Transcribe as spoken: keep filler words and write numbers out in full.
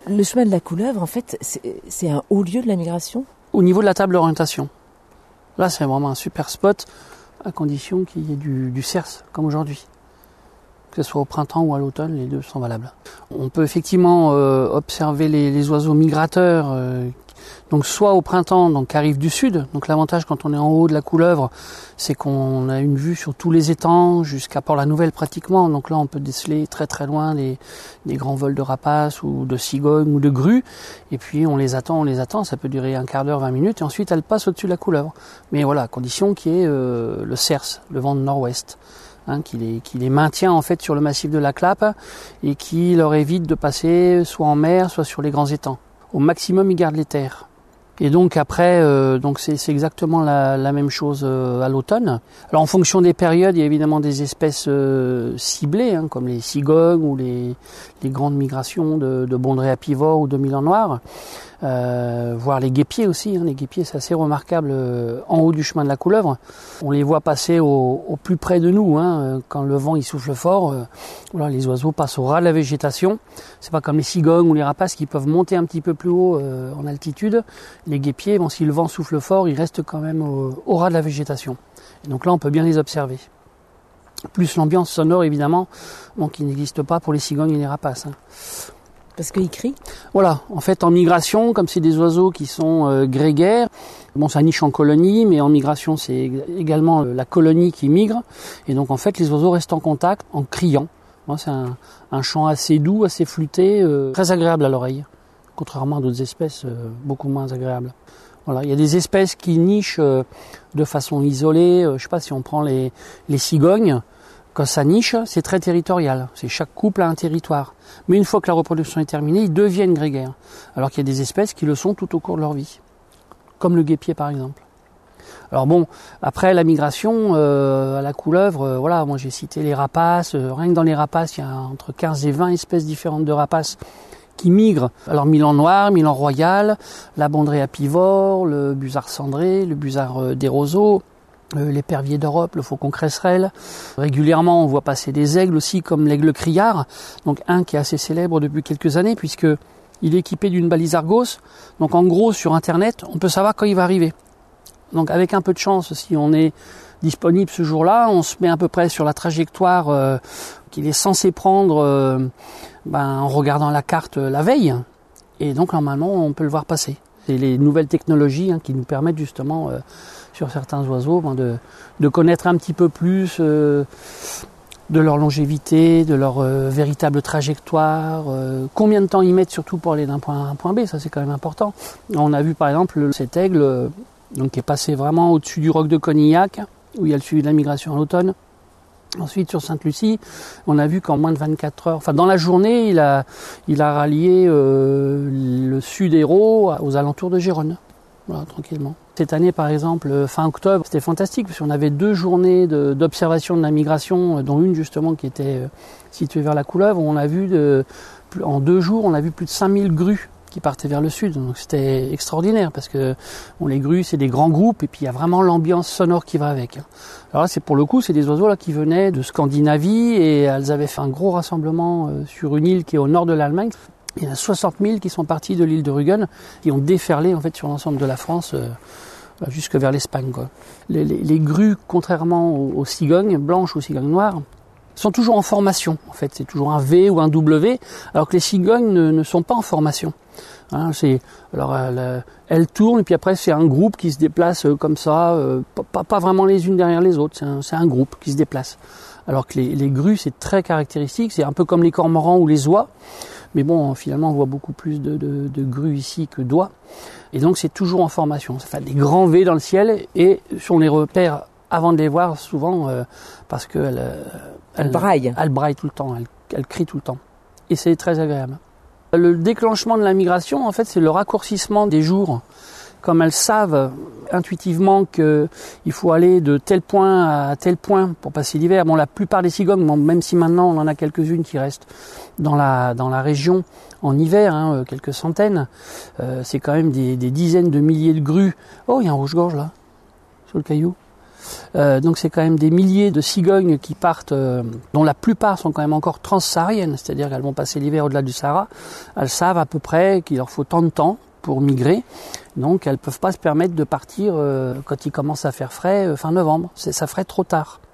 Le chemin de la couleuvre, en fait, c'est, c'est un haut lieu de la migration ? Au niveau de la table d'orientation. Là, c'est vraiment un super spot, à condition qu'il y ait du, du cerce, comme aujourd'hui. Que ce soit au printemps ou à l'automne, les deux sont valables. On peut effectivement euh, observer les, les oiseaux migrateurs, euh, donc soit au printemps, donc qui arrivent du sud. Donc l'avantage quand on est en haut de la couleuvre, c'est qu'on a une vue sur tous les étangs, jusqu'à Port-la-Nouvelle pratiquement. Donc là, on peut déceler très très loin des, des grands vols de rapaces ou de cigognes ou de grues. Et puis on les attend, on les attend. Ça peut durer un quart d'heure, vingt minutes, et ensuite elles passent au-dessus de la couleuvre. Mais voilà, à condition qu'il y ait euh, le cerce, le vent de nord-ouest. Hein, qui, les, qui les maintient en fait sur le massif de la Clappe et qui leur évite de passer soit en mer, soit sur les grands étangs. Au maximum, ils gardent les terres. Et donc après, euh, donc c'est, c'est exactement la, la même chose euh, à l'automne. Alors en fonction des périodes, il y a évidemment des espèces euh, ciblées, hein, comme les cigognes ou les, les grandes migrations de, de Bondrée à Pivot ou de Milan Noir. Euh, voir les guépiers aussi, hein. Les guépiers c'est assez remarquable euh, en haut du chemin de la couleuvre. On les voit passer au, au plus près de nous, hein. Quand le vent il souffle fort, euh, voilà, les oiseaux passent au ras de la végétation. C'est pas comme les cigognes ou les rapaces qui peuvent monter un petit peu plus haut euh, en altitude. Les guépiers, bon, si le vent souffle fort, ils restent quand même au, au ras de la végétation. Et donc là on peut bien les observer. Plus l'ambiance sonore évidemment, bon, qui n'existe pas pour les cigognes et les rapaces, hein. Parce qu'ils crient ? Voilà, en fait en migration, comme c'est des oiseaux qui sont euh, grégaires, bon ça niche en colonie, mais en migration c'est également la colonie qui migre, et donc en fait les oiseaux restent en contact en criant. Moi, c'est un, un chant assez doux, assez flûté, euh, très agréable à l'oreille, contrairement à d'autres espèces euh, beaucoup moins agréables. Voilà, il y a des espèces qui nichent euh, de façon isolée, euh, je sais pas si on prend les, les cigognes. Quand ça niche, c'est très territorial. C'est chaque couple a un territoire. Mais une fois que la reproduction est terminée, ils deviennent grégaires. Alors qu'il y a des espèces qui le sont tout au cours de leur vie. Comme le guépier par exemple. Alors bon, après la migration, euh, à la couleuvre, euh, voilà, moi j'ai cité les rapaces. Euh, rien que dans les rapaces, il y a entre quinze et vingt espèces différentes de rapaces qui migrent. Alors Milan Noir, Milan Royal, la Bondrée à Pivot, le busard cendré, le busard euh, des roseaux. Euh, l'épervier d'Europe, le faucon cresserelle. Régulièrement, on voit passer des aigles aussi, comme l'aigle criard, donc un qui est assez célèbre depuis quelques années, puisque il est équipé d'une balise Argos. Donc en gros, sur Internet, on peut savoir quand il va arriver. Donc avec un peu de chance, si on est disponible ce jour-là, on se met à peu près sur la trajectoire euh, qu'il est censé prendre euh, ben, en regardant la carte euh, la veille. Et donc normalement, on peut le voir passer. C'est les nouvelles technologies hein, qui nous permettent justement... Euh, sur certains oiseaux, ben de, de connaître un petit peu plus euh, de leur longévité, de leur euh, véritable trajectoire, euh, combien de temps ils mettent surtout pour aller d'un point A à un point B, ça c'est quand même important. On a vu par exemple cet aigle euh, donc, qui est passé vraiment au-dessus du roc de Conilhac, où il y a le suivi de la migration en automne. Ensuite sur Sainte-Lucie, on a vu qu'en moins de vingt-quatre heures, enfin dans la journée, il a, il a rallié euh, le sud Hérault aux alentours de Gérone. Voilà, tranquillement. Cette année, par exemple, fin octobre, c'était fantastique parce qu'on avait deux journées de, d'observation de la migration, dont une justement qui était située vers la couleuvre. On a vu, de, en deux jours, on a vu plus de cinq mille grues qui partaient vers le sud. Donc c'était extraordinaire parce que bon, les grues, c'est des grands groupes et puis il y a vraiment l'ambiance sonore qui va avec. Alors là, c'est pour le coup, c'est des oiseaux là qui venaient de Scandinavie et elles avaient fait un gros rassemblement sur une île qui est au nord de l'Allemagne. Il y en a soixante mille qui sont partis de l'île de Rügen, qui ont déferlé en fait sur l'ensemble de la France, euh, jusque vers l'Espagne, quoi. Les, les, les grues, contrairement aux, aux cigognes blanches ou aux cigognes noires, sont toujours en formation. En fait, c'est toujours un V ou un W, alors que les cigognes ne, ne sont pas en formation. Hein, c'est, alors elles, elles tournent et puis après c'est un groupe qui se déplace comme ça, euh, pas, pas vraiment les unes derrière les autres. C'est un, c'est un groupe qui se déplace. Alors que les, les grues, c'est très caractéristique. C'est un peu comme les cormorans ou les oies. Mais bon, finalement, on voit beaucoup plus de, de, de grues ici que d'oies. Et donc, c'est toujours en formation. Ça fait des grands V dans le ciel et on les repère avant de les voir souvent euh, parce qu'elles elles braillent. Elles braillent tout le temps, elles, elles crient tout le temps. Et c'est très agréable. Le déclenchement de la migration, en fait, c'est le raccourcissement des jours. Comme elles savent intuitivement qu'il faut aller de tel point à tel point pour passer l'hiver. Bon, la plupart des cigognes, bon, même si maintenant on en a quelques-unes qui restent dans la, dans la région en hiver, hein, quelques centaines, euh, c'est quand même des, des dizaines de milliers de grues. Oh, il y a un rouge-gorge là, sur le caillou. Euh, donc c'est quand même des milliers de cigognes qui partent, euh, dont la plupart sont quand même encore transsahariennes, c'est-à-dire qu'elles vont passer l'hiver au-delà du Sahara. Elles savent à peu près qu'il leur faut tant de temps pour migrer, donc elles peuvent pas se permettre de partir euh, quand il commence à faire frais euh, fin novembre. C'est, ça ferait trop tard.